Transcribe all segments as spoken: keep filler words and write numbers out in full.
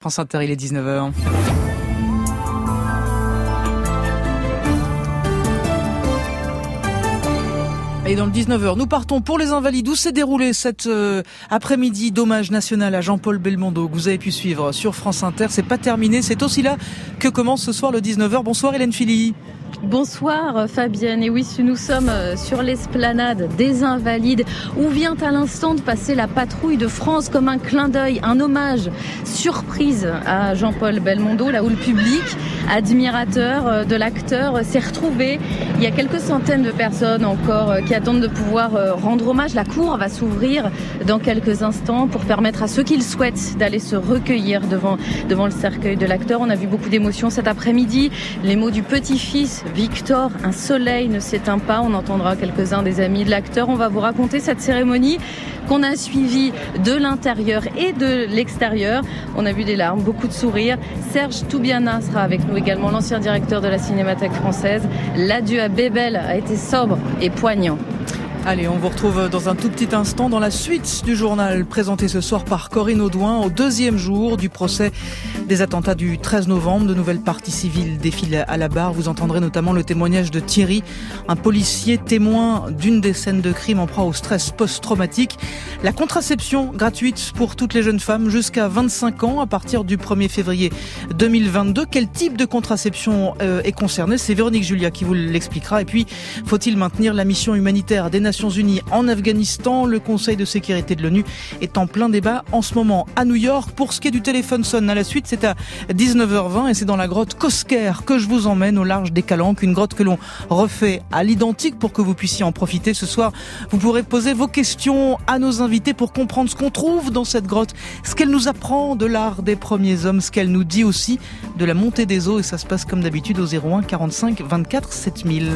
France Inter, il est dix-neuf heures. Et dans le dix-neuf heures, nous partons pour les Invalides où s'est déroulé cet euh, après-midi d'hommage national à Jean-Paul Belmondo que vous avez pu suivre sur France Inter. C'est pas terminé, c'est aussi là que commence ce soir le dix-neuf heures. Bonsoir Hélène Philly. Bonsoir Fabienne, et oui, nous sommes sur l'esplanade des Invalides où vient à l'instant de passer la patrouille de France comme un clin d'œil, un hommage surprise à Jean-Paul Belmondo, là où le public, admirateur de l'acteur, s'est retrouvé. Il y a quelques centaines de personnes encore qui attendent de pouvoir rendre hommage. La cour va s'ouvrir dans quelques instants pour permettre à ceux qui le souhaitent d'aller se recueillir devant, devant le cercueil de l'acteur. On a vu beaucoup d'émotions cet après-midi, les mots du petit-fils Victor, un soleil ne s'éteint pas. On entendra quelques-uns des amis de l'acteur. On va vous raconter cette cérémonie qu'on a suivie de l'intérieur et de l'extérieur. On a vu des larmes, beaucoup de sourires. Serge Toubiana sera avec nous également, l'ancien directeur de la Cinémathèque française. L'adieu à Bébel a été sobre et poignant. Allez, on vous retrouve dans un tout petit instant dans la suite du journal présenté ce soir par Corinne Audouin au deuxième jour du procès des attentats du treize novembre. De nouvelles parties civiles défilent à la barre. Vous entendrez notamment le témoignage de Thierry, un policier témoin d'une des scènes de crime en proie au stress post-traumatique. La contraception gratuite pour toutes les jeunes femmes jusqu'à vingt-cinq ans à partir du premier février deux mille vingt-deux. Quel type de contraception euh, est concerné? C'est Véronique Julia qui vous l'expliquera. Et puis, faut-il maintenir la mission humanitaire des Nations Unies en Afghanistan? Le Conseil de sécurité de l'ONU est en plein débat en ce moment à New York. Pour ce qui est du téléphone sonne à la suite, c'est à dix-neuf heures vingt et c'est dans la grotte Cosquer que je vous emmène au large des Calanques, une grotte que l'on refait à l'identique pour que vous puissiez en profiter. Ce soir, vous pourrez poser vos questions à nos invités pour comprendre ce qu'on trouve dans cette grotte, ce qu'elle nous apprend de l'art des premiers hommes, ce qu'elle nous dit aussi de la montée des eaux, et ça se passe comme d'habitude au zéro un quarante-cinq vingt-quatre sept mille.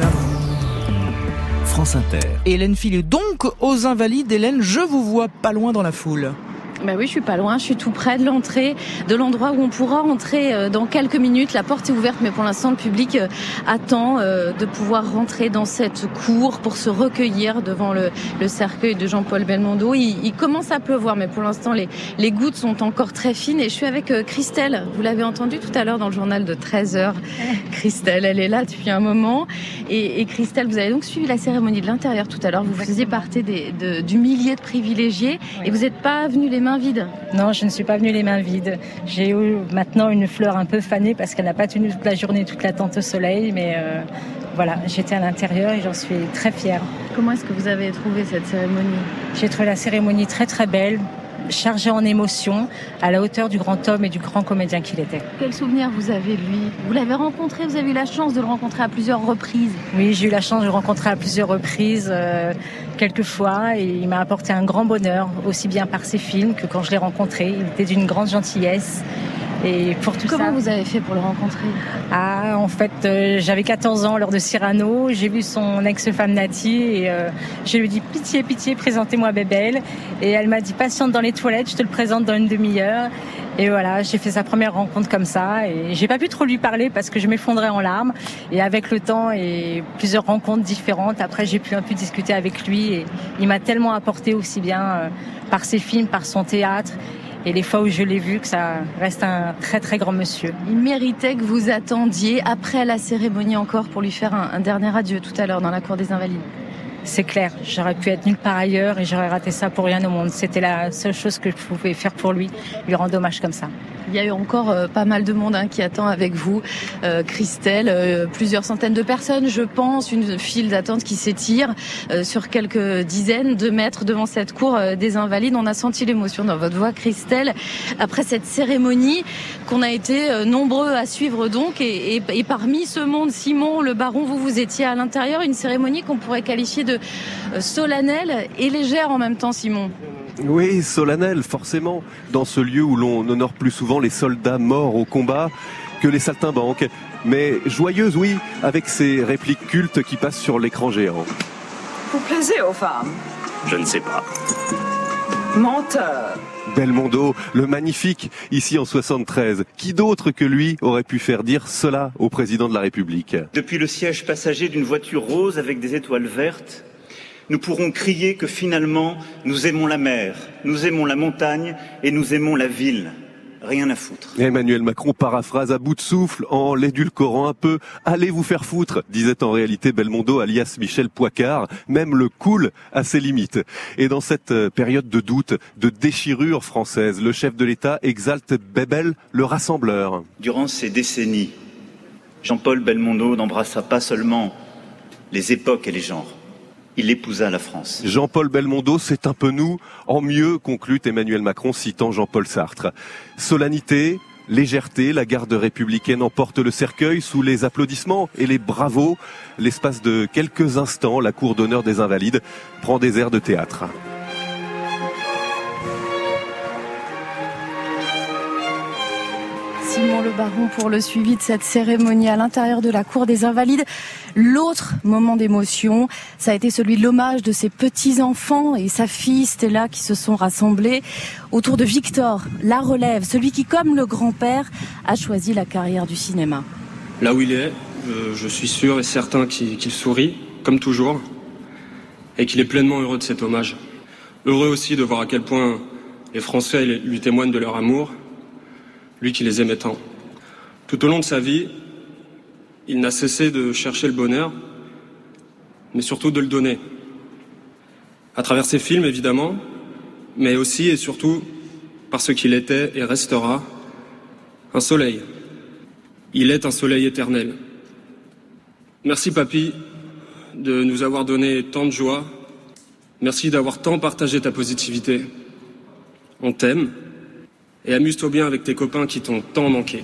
France Inter. Hélène Philly, donc aux Invalides. Hélène, je vous vois pas loin dans la foule. Ben oui, je suis pas loin, je suis tout près de l'entrée, de l'endroit où on pourra entrer dans quelques minutes. La porte est ouverte, mais pour l'instant, le public attend de pouvoir rentrer dans cette cour pour se recueillir devant le, le cercueil de Jean-Paul Belmondo. Il, il commence à pleuvoir, mais pour l'instant, les, les gouttes sont encore très fines. Et je suis avec Christelle. Vous l'avez entendu tout à l'heure dans le journal de treize heures. Christelle, elle est là depuis un moment. Et, et Christelle, vous avez donc suivi la cérémonie de l'intérieur tout à l'heure. Vous faisiez partie des, de, du millier de privilégiés. Oui. Et vous n'êtes pas venu les mains vides? Non, je ne suis pas venue les mains vides. J'ai eu maintenant une fleur un peu fanée parce qu'elle n'a pas tenu toute la journée, toute l'attente au soleil, mais euh, voilà, j'étais à l'intérieur et j'en suis très fière. Comment est-ce que vous avez trouvé cette cérémonie? J'ai trouvé la cérémonie très très belle, chargée en émotions, à la hauteur du grand homme et du grand comédien qu'il était. Quel souvenir vous avez de lui? Vous l'avez rencontré, vous avez eu la chance de le rencontrer à plusieurs reprises? Oui, j'ai eu la chance de le rencontrer à plusieurs reprises, euh, quelques fois, et il m'a apporté un grand bonheur, aussi bien par ses films que quand je l'ai rencontré. Il était d'une grande gentillesse. Et pour tout Comment ça, vous avez fait pour le rencontrer? Ah, en fait, euh, j'avais quatorze ans lors de Cyrano. J'ai vu son ex-femme Nati et euh, je lui ai dit pitié, pitié, présentez-moi Bébel. Et elle m'a dit patiente dans les toilettes, je te le présente dans une demi-heure. Et voilà, j'ai fait sa première rencontre comme ça. Et j'ai pas pu trop lui parler parce que je m'effondrais en larmes. Et avec le temps et plusieurs rencontres différentes, après j'ai pu un peu discuter avec lui. Et il m'a tellement apporté aussi bien euh, par ses films, par son théâtre. Et les fois où je l'ai vu, que ça reste un très très grand monsieur. Il méritait que vous attendiez après la cérémonie encore pour lui faire un, un dernier adieu tout à l'heure dans la cour des Invalides. C'est clair, j'aurais pu être nulle part ailleurs et j'aurais raté ça pour rien au monde. C'était la seule chose que je pouvais faire pour lui, lui rendre hommage comme ça. Il y a eu encore euh, pas mal de monde hein, qui attend avec vous, euh, Christelle, euh, plusieurs centaines de personnes, je pense, une file d'attente qui s'étire euh, sur quelques dizaines de mètres devant cette cour euh, des Invalides. On a senti l'émotion dans votre voix, Christelle, après cette cérémonie qu'on a été euh, nombreux à suivre donc. Et, et, et parmi ce monde, Simon, le baron, vous vous étiez à l'intérieur, une cérémonie qu'on pourrait qualifier de euh, solennelle et légère en même temps, Simon. Oui, solennel, forcément, dans ce lieu où l'on honore plus souvent les soldats morts au combat que les saltimbanques. Mais joyeuse, oui, avec ces répliques cultes qui passent sur l'écran géant. Vous plaisez aux femmes? Je ne sais pas. Menteur. Belmondo, le magnifique, ici en soixante-treize. Qui d'autre que lui aurait pu faire dire cela au président de la République? Depuis le siège passager d'une voiture rose avec des étoiles vertes, nous pourrons crier que finalement, nous aimons la mer, nous aimons la montagne et nous aimons la ville. rien à foutre. Emmanuel Macron paraphrase à bout de souffle en l'édulcorant un peu. Allez vous faire foutre, disait en réalité Belmondo alias Michel Poicart. Même le cool a ses limites. Et dans cette période de doute, de déchirure française, le chef de l'État exalte Bébel, le rassembleur. Durant ces décennies, Jean-Paul Belmondo n'embrassa pas seulement les époques et les genres. Il épousa la France. Jean-Paul Belmondo, c'est un peu nous, en mieux, conclut Emmanuel Macron citant Jean-Paul Sartre. Solennité, légèreté, la garde républicaine emporte le cercueil sous les applaudissements et les bravos. L'espace de quelques instants, la cour d'honneur des Invalides prend des airs de théâtre. Simon Le Baron pour le suivi de cette cérémonie à l'intérieur de la cour des Invalides. L'autre moment d'émotion, ça a été celui de l'hommage de ses petits-enfants et sa fille Stella qui se sont rassemblés autour de Victor, la relève, celui qui, comme le grand-père, a choisi la carrière du cinéma. Là où il est, euh, je suis sûr et certain qu'il, qu'il sourit, comme toujours, et qu'il est pleinement heureux de cet hommage. Heureux aussi de voir à quel point les Français lui témoignent de leur amour, lui qui les aimait tant. Tout au long de sa vie, il n'a cessé de chercher le bonheur, mais surtout de le donner. À travers ses films, évidemment, mais aussi et surtout parce qu'il était et restera un soleil. Il est un soleil éternel. Merci, papy, de nous avoir donné tant de joie. Merci d'avoir tant partagé ta positivité. On t'aime. Et amuse-toi bien avec tes copains qui t'ont tant manqué.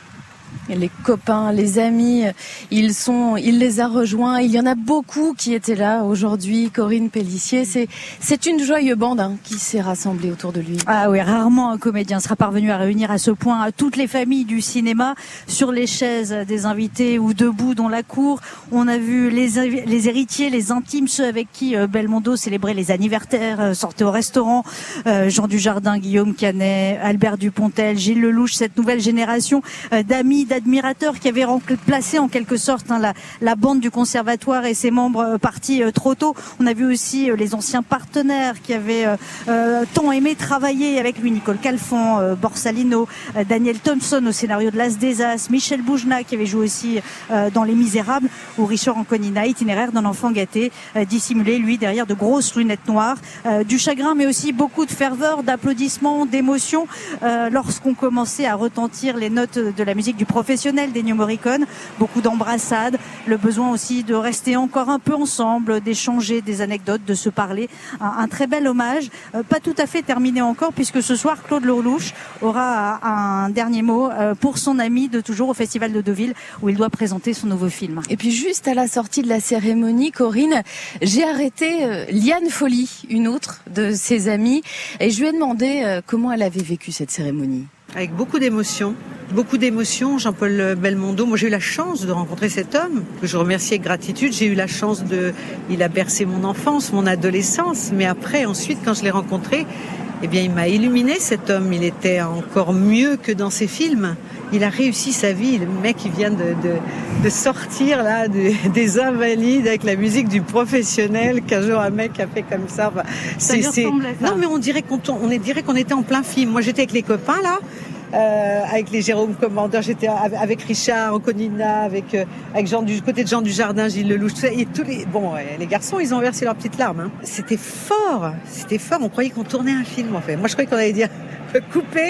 Les copains, les amis, ils sont, il les a rejoints. Il y en a beaucoup qui étaient là aujourd'hui. Corinne Pellissier, c'est, c'est une joyeuse bande hein, qui s'est rassemblée autour de lui. Ah oui, rarement un comédien sera parvenu à réunir à ce point toutes les familles du cinéma sur les chaises des invités ou debout dans la cour. On a vu les, les héritiers, les intimes, ceux avec qui Belmondo célébrait les anniversaires, sortait au restaurant. Euh, Jean Dujardin, Guillaume Canet, Albert Dupontel, Gilles Lelouch, cette nouvelle génération d'amis, d'admirateurs qui avaient remplacé en quelque sorte hein, la, la bande du conservatoire et ses membres euh, partis euh, trop tôt. On a vu aussi euh, les anciens partenaires qui avaient euh, euh, tant aimé travailler avec lui, Nicole Calfan, euh, Borsalino, euh, Daniel Thompson au scénario de L'As des As, Michel Boujna qui avait joué aussi euh, dans Les Misérables, ou Richard Anconina, itinéraire d'un enfant gâté, euh, dissimulé lui derrière de grosses lunettes noires, euh, du chagrin mais aussi beaucoup de ferveur, d'applaudissements, d'émotions euh, lorsqu'on commençait à retentir les notes de la musique du professionnel d'Ennio Morricone, beaucoup d'embrassades, le besoin aussi de rester encore un peu ensemble, d'échanger des anecdotes, de se parler. Un, un très bel hommage, euh, pas tout à fait terminé encore puisque ce soir Claude Lelouch aura un dernier mot euh, pour son ami de toujours au Festival de Deauville où il doit présenter son nouveau film. Et puis juste à la sortie de la cérémonie, Corinne, j'ai arrêté euh, Liane Folly, une autre de ses amies, et je lui ai demandé euh, comment elle avait vécu cette cérémonie. Avec beaucoup d'émotions, beaucoup d'émotions. Jean-Paul Belmondo, moi j'ai eu la chance de rencontrer cet homme, que je remercie avec gratitude. J'ai eu la chance de... Il a bercé mon enfance, mon adolescence, mais après, ensuite, quand je l'ai rencontré, eh bien, il m'a illuminé cet homme. Il était encore mieux que dans ses films. Il a réussi sa vie. Le mec, il vient de, de, de sortir là de, des Invalides avec la musique du professionnel. Qu'un jour un mec a fait comme ça. Enfin, ça c'est, c'est... Non, mais on dirait qu'on, on dirait qu'on était en plein film. Moi, j'étais avec les copains là. Euh, avec les Jérôme Commandeur, j'étais avec Richard Anconina, avec euh, avec Jean du côté de Jean Dujardin, Gilles Lelouch, tout ça, et tous les bon, ouais, les garçons, ils ont versé leurs petites larmes. Hein. C'était fort, c'était fort. On croyait qu'on tournait un film en fait. Moi, je croyais qu'on allait dire couper.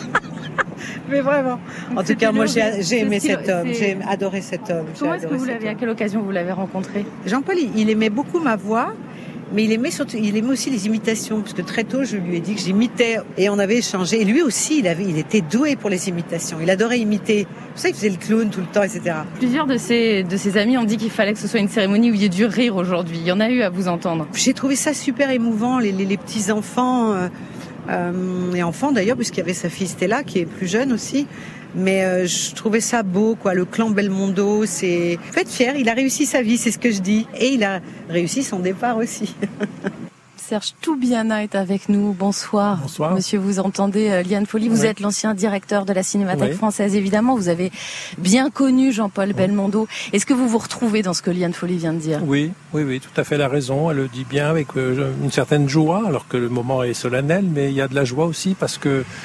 Mais vraiment. En tout c'était cas, moi, j'ai, j'ai aimé cet homme. C'est... J'ai adoré cet homme. Comment est-ce que vous l'avez, à quelle occasion vous l'avez rencontré? Jean-Paul, il aimait beaucoup ma voix. Mais il aimait surtout, il aimait aussi les imitations, parce que très tôt, je lui ai dit que j'imitais, et on avait échangé. Et lui aussi, il avait, il était doué pour les imitations. Il adorait imiter. C'est pour ça qu'il faisait le clown tout le temps, et cetera. Plusieurs de ses, de ses amis ont dit qu'il fallait que ce soit une cérémonie où il y ait du rire aujourd'hui. Il y en a eu à vous entendre. J'ai trouvé ça super émouvant, les, les, les petits enfants, euh, euh, et enfants d'ailleurs, puisqu'il y avait sa fille Stella, qui est plus jeune aussi. Mais euh, je trouvais ça beau, quoi. Le clan Belmondo, c'est... Faut être fier, il a réussi sa vie, c'est ce que je dis. Et il a réussi son départ aussi. Serge Toubiana est avec nous. Bonsoir. Bonsoir. Monsieur, vous entendez euh, Liane Folly, vous oui. êtes l'ancien directeur de la Cinémathèque oui. française, évidemment. Vous avez bien connu Jean-Paul oui. Belmondo. Est-ce que vous vous retrouvez dans ce que Liane Folly vient de dire? Oui, oui, oui, tout à fait la raison. Elle le dit bien avec euh, une certaine joie, alors que le moment est solennel, mais il y a de la joie aussi parce que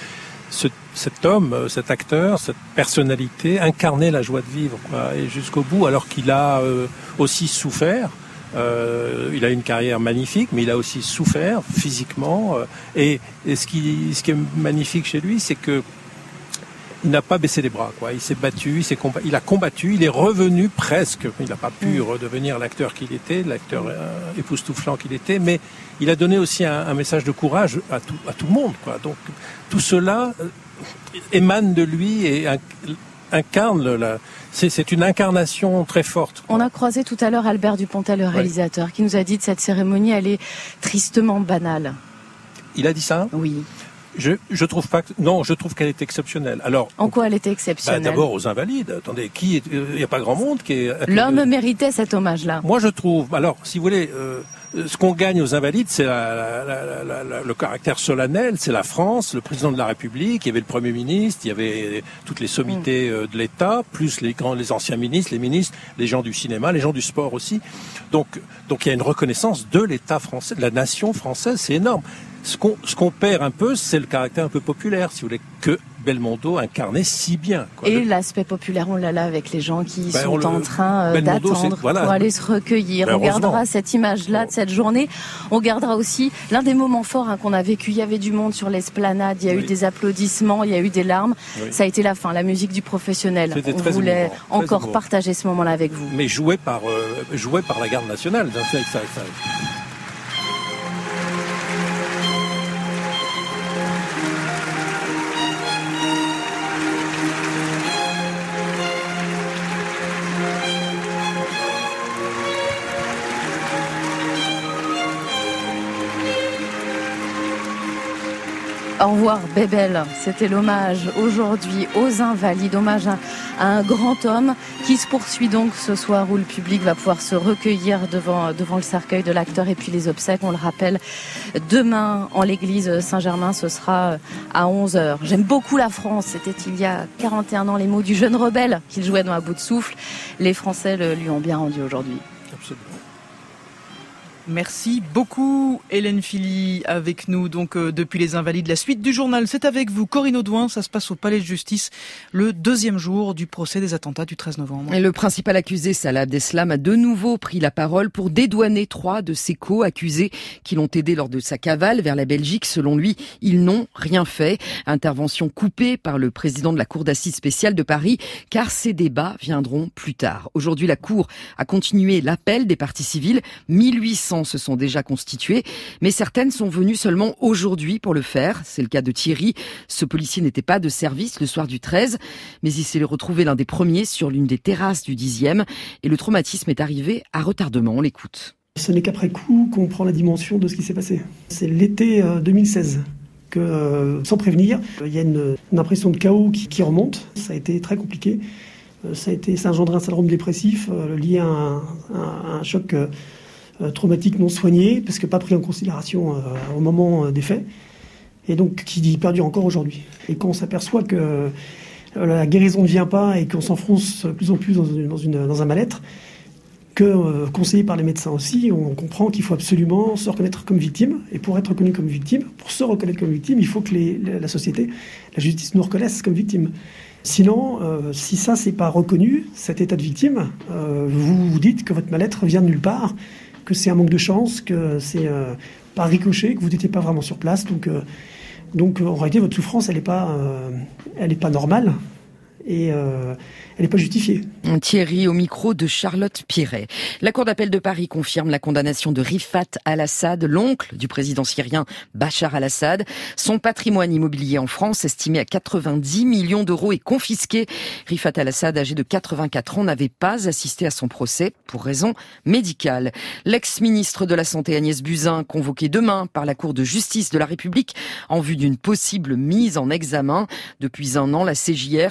ce, cet homme, cet acteur, cette personnalité incarnait la joie de vivre, quoi, et jusqu'au bout, alors qu'il a euh, aussi souffert. Euh, il a une carrière magnifique, mais il a aussi souffert physiquement. Euh, et, et ce qui, ce qui est magnifique chez lui, c'est que il n'a pas baissé les bras, quoi. Il s'est battu, il, s'est combat, il a combattu, il est revenu presque. Il n'a pas pu redevenir l'acteur qu'il était, l'acteur euh, époustouflant qu'il était, mais il a donné aussi un, un message de courage à tout, à tout le monde, quoi. Donc tout cela euh, émane de lui et un, incarne la. C'est, c'est une incarnation très forte. On a croisé tout à l'heure Albert Dupontel, le réalisateur, oui, qui nous a dit que cette cérémonie, elle est tristement banale. Il a dit ça ? Oui. Je, je trouve pas que, non, je trouve qu'elle est exceptionnelle. Alors. En quoi elle était exceptionnelle? Bah, d'abord aux Invalides. Attendez, qui, il n'y a pas grand monde qui est. L'homme méritait cet hommage-là. Moi, je trouve. Alors, si vous voulez, euh, ce qu'on gagne aux Invalides, c'est la, la, la, la, la, le caractère solennel. C'est la France, le président de la République. Il y avait le Premier ministre, il y avait toutes les sommités mmh. de l'État, plus les grands, les anciens ministres, les ministres, les gens du cinéma, les gens du sport aussi. Donc, donc il y a une reconnaissance de l'État français, de la nation française. C'est énorme. Ce qu'on, ce qu'on perd un peu, c'est le caractère un peu populaire, si vous voulez, que Belmondo incarnait si bien, quoi. Et l'aspect populaire, on l'a là avec les gens qui ben sont le, en train euh, Belmondo, d'attendre voilà. pour aller se recueillir. Ben on gardera cette image-là de cette journée. On gardera aussi l'un des moments forts hein, qu'on a vécu. Il y avait du monde sur l'esplanade, il y a oui. eu des applaudissements, il y a eu des larmes. Oui. Ça a été la fin, la musique du professionnel. C'était on très voulait émouvant, encore très partager ce moment-là avec vous. Mais joué par, euh, joué par la garde nationale. Ça, ça, ça. Au revoir Bébel, c'était l'hommage aujourd'hui aux Invalides, hommage à, à un grand homme qui se poursuit donc ce soir où le public va pouvoir se recueillir devant, devant le cercueil de l'acteur et puis les obsèques, on le rappelle, demain en l'église Saint-Germain, ce sera à onze heures. J'aime beaucoup la France, c'était il y a quarante et un ans les mots du jeune rebelle qu'il jouait dans À bout de souffle. Les Français le, lui ont bien rendu aujourd'hui. Absolument. Merci beaucoup Hélène Philly avec nous donc euh, depuis les Invalides. La suite du journal, c'est avec vous Corinne Audouin, ça se passe au Palais de Justice, le deuxième jour du procès des attentats du treize novembre. Et le principal accusé, Salah Abdeslam, a de nouveau pris la parole pour dédouaner trois de ses co-accusés qui l'ont aidé lors de sa cavale vers la Belgique. Selon lui, ils n'ont rien fait. Intervention coupée par le président de la Cour d'assises spéciale de Paris, car ces débats viendront plus tard. Aujourd'hui, la Cour a continué l'appel des parties civiles. mille huit cents se sont déjà constituées, mais certaines sont venues seulement aujourd'hui pour le faire. C'est le cas de Thierry. Ce policier n'était pas de service le soir du treize, mais il s'est retrouvé l'un des premiers sur l'une des terrasses du dixième et le traumatisme est arrivé à retardement. On l'écoute. Ce n'est qu'après coup qu'on prend la dimension de ce qui s'est passé. C'est l'été deux mille seize que, euh, sans prévenir, il y a une, une impression de chaos qui, qui remonte. Ça a été très compliqué. Ça a été, ça a engendré un syndrome dépressif euh, lié à un, un, un choc euh, traumatique non soigné, parce que pas pris en considération euh, au moment euh, des faits, et donc qui perdure encore aujourd'hui. Et quand on s'aperçoit que euh, la guérison ne vient pas et qu'on s'enfonce de plus en plus dans, une, dans, une, dans un mal-être, que euh, conseillé par les médecins aussi, on comprend qu'il faut absolument se reconnaître comme victime, et pour être reconnu comme victime, pour se reconnaître comme victime, il faut que les, la société, la justice nous reconnaisse comme victime. Sinon, euh, si ça c'est pas reconnu, cet état de victime, euh, vous vous dites que votre mal-être vient de nulle part, que c'est un manque de chance, que c'est euh, pas ricochet, que vous n'étiez pas vraiment sur place. Donc, euh, donc en réalité, votre souffrance, elle n'est pas, euh, elle est pas normale et euh, elle n'est pas justifiée. Thierry au micro de Charlotte Piret. La Cour d'appel de Paris confirme la condamnation de Rifat al-Assad, l'oncle du président syrien Bachar al-Assad. Son patrimoine immobilier en France, estimé à quatre-vingt-dix millions d'euros, est confisqué. Rifat al-Assad, âgé de quatre-vingt-quatre ans, n'avait pas assisté à son procès pour raison médicale. L'ex-ministre de la Santé Agnès Buzyn, convoqué demain par la Cour de justice de la République en vue d'une possible mise en examen. Depuis un an, la C J R, seule habilitée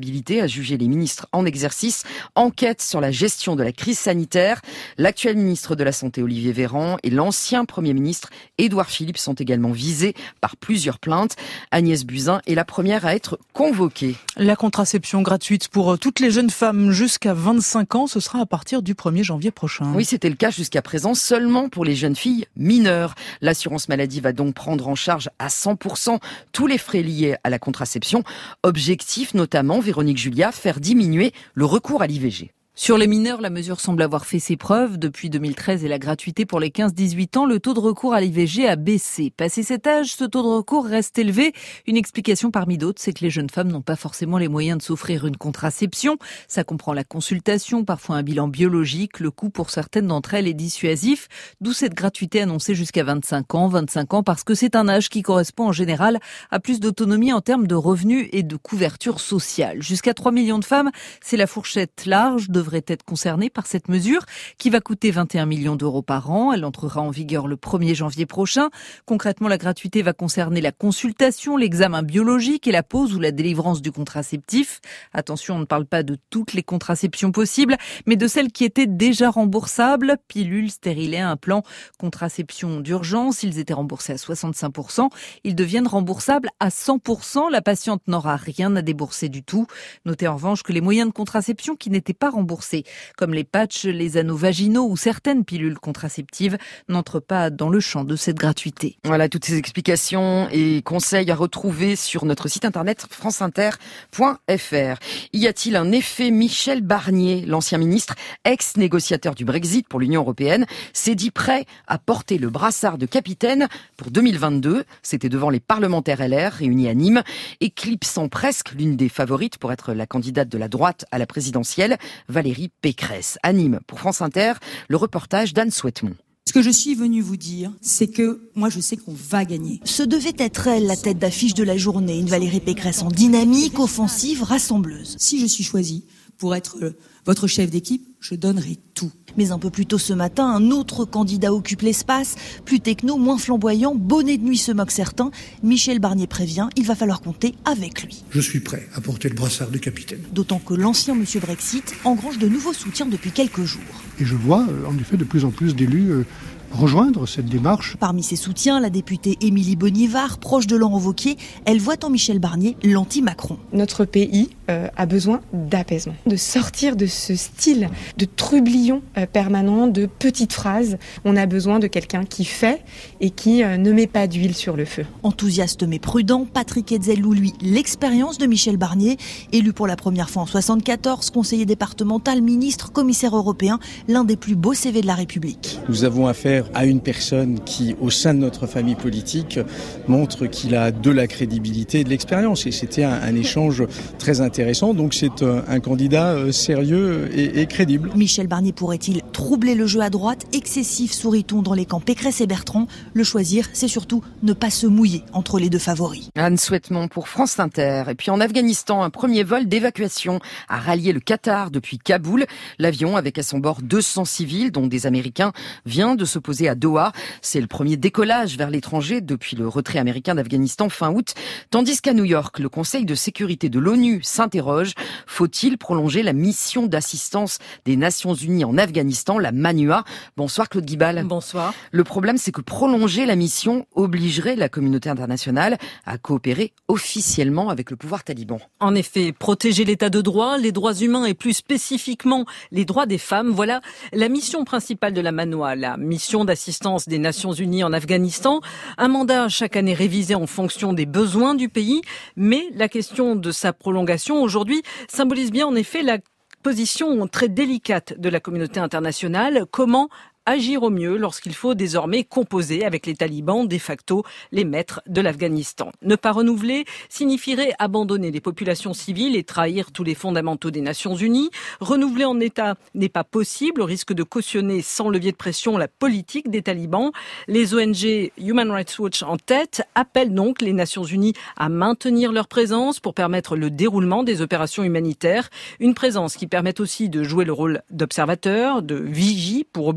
habilité à juger les ministres en exercice. Enquête sur la gestion de la crise sanitaire. L'actuel ministre de la Santé, Olivier Véran, et l'ancien Premier ministre, Édouard Philippe, sont également visés par plusieurs plaintes. Agnès Buzyn est la première à être convoquée. La contraception gratuite pour toutes les jeunes femmes jusqu'à vingt-cinq ans, ce sera à partir du premier janvier prochain. Oui, c'était le cas jusqu'à présent seulement pour les jeunes filles mineures. L'assurance maladie va donc prendre en charge à cent pour cent tous les frais liés à la contraception. Objectif notamment, Véronique Julia, faire diminuer le recours à l'I V G. Sur les mineurs, la mesure semble avoir fait ses preuves. Depuis deux mille treize et la gratuité pour les quinze dix-huit ans, le taux de recours à l'I V G a baissé. Passé cet âge, ce taux de recours reste élevé. Une explication parmi d'autres, c'est que les jeunes femmes n'ont pas forcément les moyens de s'offrir une contraception. Ça comprend la consultation, parfois un bilan biologique. Le coût pour certaines d'entre elles est dissuasif. D'où cette gratuité annoncée jusqu'à vingt-cinq ans. vingt-cinq ans parce que c'est un âge qui correspond en général à plus d'autonomie en termes de revenus et de couverture sociale. Jusqu'à trois millions de femmes, c'est la fourchette large de devrait être concernée par cette mesure qui va coûter vingt et un millions d'euros par an. Elle entrera en vigueur le premier janvier prochain. Concrètement, la gratuité va concerner la consultation, l'examen biologique et la pose ou la délivrance du contraceptif. Attention, on ne parle pas de toutes les contraceptions possibles, mais de celles qui étaient déjà remboursables. Pilules, stérilets, implants, contraception d'urgence. Ils étaient remboursés à soixante-cinq pour cent. Ils deviennent remboursables à cent pour cent. La patiente n'aura rien à débourser du tout. Notez en revanche que les moyens de contraception qui n'étaient pas remboursés, comme les patchs, les anneaux vaginaux ou certaines pilules contraceptives, n'entrent pas dans le champ de cette gratuité. Voilà, toutes ces explications et conseils à retrouver sur notre site internet franceinter point f r. Y a-t-il un effet Michel Barnier, l'ancien ministre, ex-négociateur du Brexit pour l'Union européenne, s'est dit prêt à porter le brassard de capitaine pour deux mille vingt-deux. C'était devant les parlementaires L R réunis à Nîmes, éclipsant presque l'une des favorites pour être la candidate de la droite à la présidentielle, Valérie Pécresse. À Nîmes, pour France Inter, le reportage d'Anne Souhaitemont. Ce que je suis venue vous dire, c'est que moi je sais qu'on va gagner. Ce devait être elle, la tête d'affiche de la journée, une Valérie Pécresse en dynamique, offensive, rassembleuse. Si je suis choisie pour être votre chef d'équipe, je donnerai tout. Mais un peu plus tôt ce matin, un autre candidat occupe l'espace, plus techno, moins flamboyant, bonnet de nuit se moque certains. Michel Barnier prévient, il va falloir compter avec lui. Je suis prêt à porter le brassard de capitaine. D'autant que l'ancien monsieur Brexit engrange de nouveaux soutiens depuis quelques jours. Et je vois en effet de plus en plus d'élus euh, rejoindre cette démarche. Parmi ses soutiens, la députée Émilie Bonnivard, proche de Laurent Wauquiez, elle voit en Michel Barnier l'anti-Macron. Notre pays euh, a besoin d'apaisement, de sortir de ce style de trublion euh, permanent, de petites phrases. On a besoin de quelqu'un qui fait et qui euh, ne met pas d'huile sur le feu. Enthousiaste mais prudent, Patrick Hetzel loue lui l'expérience de Michel Barnier, élu pour la première fois en soixante-quatorze, conseiller départemental, ministre, commissaire européen, l'un des plus beaux C V de la République. Nous avons affaire à une personne qui, au sein de notre famille politique, montre qu'il a de la crédibilité et de l'expérience. Et c'était un, un échange très intéressant. Donc c'est un, un candidat sérieux et, et crédible. Michel Barnier pourrait-il troubler le jeu à droite? Excessif, sourit-on dans les camps Pécresse et Bertrand. Le choisir, c'est surtout ne pas se mouiller entre les deux favoris. Anne Souhaitemont pour France Inter. Et puis en Afghanistan, un premier vol d'évacuation a rallié le Qatar depuis Kaboul. L'avion, avec à son bord deux cents civils, dont des Américains, vient de se poser à Doha. C'est le premier décollage vers l'étranger depuis le retrait américain d'Afghanistan fin août. Tandis qu'à New York, le Conseil de sécurité de l'ONU s'interroge. Faut-il prolonger la mission d'assistance des Nations Unies en Afghanistan, la MANUA? Bonsoir Claude Guibal. Bonsoir. Le problème, c'est que prolonger la mission obligerait la communauté internationale à coopérer officiellement avec le pouvoir taliban. En effet, protéger l'état de droit, les droits humains et plus spécifiquement les droits des femmes, voilà la mission principale de la MANUA, la mission d'assistance des Nations Unies en Afghanistan. Un mandat chaque année révisé en fonction des besoins du pays, mais la question de sa prolongation aujourd'hui symbolise bien en effet la position très délicate de la communauté internationale. Comment agir au mieux lorsqu'il faut désormais composer avec les talibans, de facto les maîtres de l'Afghanistan. Ne pas renouveler signifierait abandonner les populations civiles et trahir tous les fondamentaux des Nations Unies. Renouveler en état n'est pas possible, au risque de cautionner sans levier de pression la politique des talibans. Les O N G Human Rights Watch en tête appellent donc les Nations Unies à maintenir leur présence pour permettre le déroulement des opérations humanitaires. Une présence qui permette aussi de jouer le rôle d'observateur, de vigie pour obliger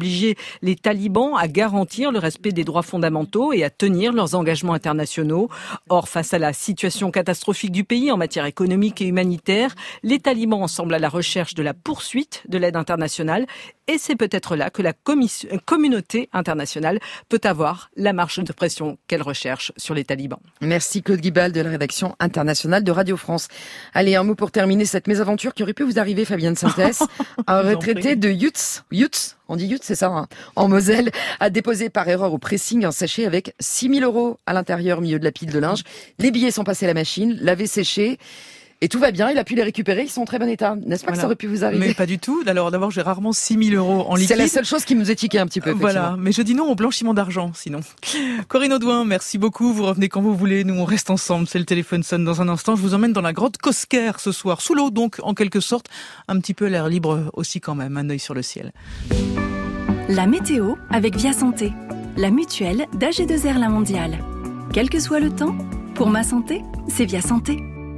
les talibans à garantir le respect des droits fondamentaux et à tenir leurs engagements internationaux. Or, face à la situation catastrophique du pays en matière économique et humanitaire, les talibans semblent à la recherche de la poursuite de l'aide internationale et c'est peut-être là que la commission, communauté internationale peut avoir la marge de pression qu'elle recherche sur les talibans. Merci Claude Guibal de la rédaction internationale de Radio France. Allez, un mot pour terminer cette mésaventure qui aurait pu vous arriver, Fabienne Synthèse. Un retraité de Yutz, Yutz, on dit Yutz, c'est ça, hein, en Moselle, a déposé par erreur au pressing un sachet avec six mille euros à l'intérieur, au milieu de la pile de linge. Les billets sont passés à la machine, lavés, séchés. Et tout va bien, il a pu les récupérer, ils sont en très bon état. N'est-ce pas voilà. que ça aurait pu vous arriver? Mais pas du tout. Alors d'abord, j'ai rarement six mille euros en liquide. C'est la seule chose qui nous étiquait un petit peu. Voilà, mais je dis non au blanchiment d'argent, sinon. Corinne Audouin, merci beaucoup. Vous revenez quand vous voulez. Nous, on reste ensemble. C'est le téléphone sonne dans un instant. Je vous emmène dans la grotte Cosquer ce soir, sous l'eau, donc en quelque sorte, un petit peu l'air libre aussi quand même. Un œil sur le ciel. La météo avec Via Santé, la mutuelle d'A G deux R La Mondiale. Quel que soit le temps, pour ma santé, c'est Via Santé.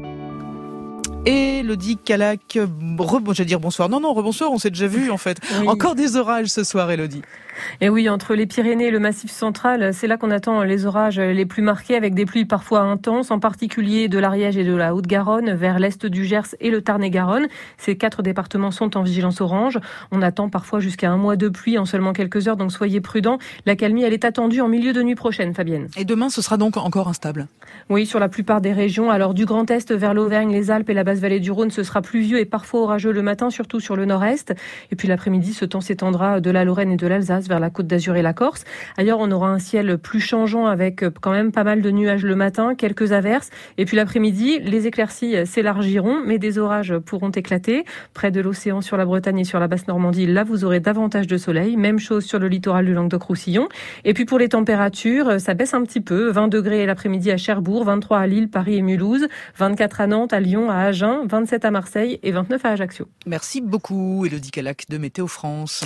Et Elodie Calac, re, je vais dire bonsoir. Non, non, rebonsoir, on s'est déjà vu en fait. Oui. Encore des orages ce soir, Elodie. Et oui, entre les Pyrénées et le Massif central, c'est là qu'on attend les orages les plus marqués avec des pluies parfois intenses, en particulier de l'Ariège et de la Haute-Garonne vers l'est du Gers et le Tarn-et-Garonne. Ces quatre départements sont en vigilance orange. On attend parfois jusqu'à un mois de pluie en seulement quelques heures, donc soyez prudents. La calmie, elle est attendue en milieu de nuit prochaine, Fabienne. Et demain, ce sera donc encore instable? Oui, sur la plupart des régions. Alors du Grand Est vers l'Auvergne, les Alpes et la basse vallée du Rhône, ce sera pluvieux et parfois orageux le matin, surtout sur le nord-est. Et puis l'après-midi, ce temps s'étendra de la Lorraine et de l'Alsace vers la Côte d'Azur et la Corse. Ailleurs, on aura un ciel plus changeant avec quand même pas mal de nuages le matin, quelques averses. Et puis l'après-midi, les éclaircies s'élargiront, mais des orages pourront éclater. Près de l'océan, sur la Bretagne et sur la Basse-Normandie, là, vous aurez davantage de soleil. Même chose sur le littoral du Languedoc-Roussillon. Et puis pour les températures, ça baisse un petit peu. vingt degrés l'après-midi à Cherbourg, vingt-trois à Lille, Paris et Mulhouse, vingt-quatre à Nantes, à Lyon, à Agen, vingt-sept à Marseille et vingt-neuf à Ajaccio. Merci beaucoup, Elodie Calac de Météo France.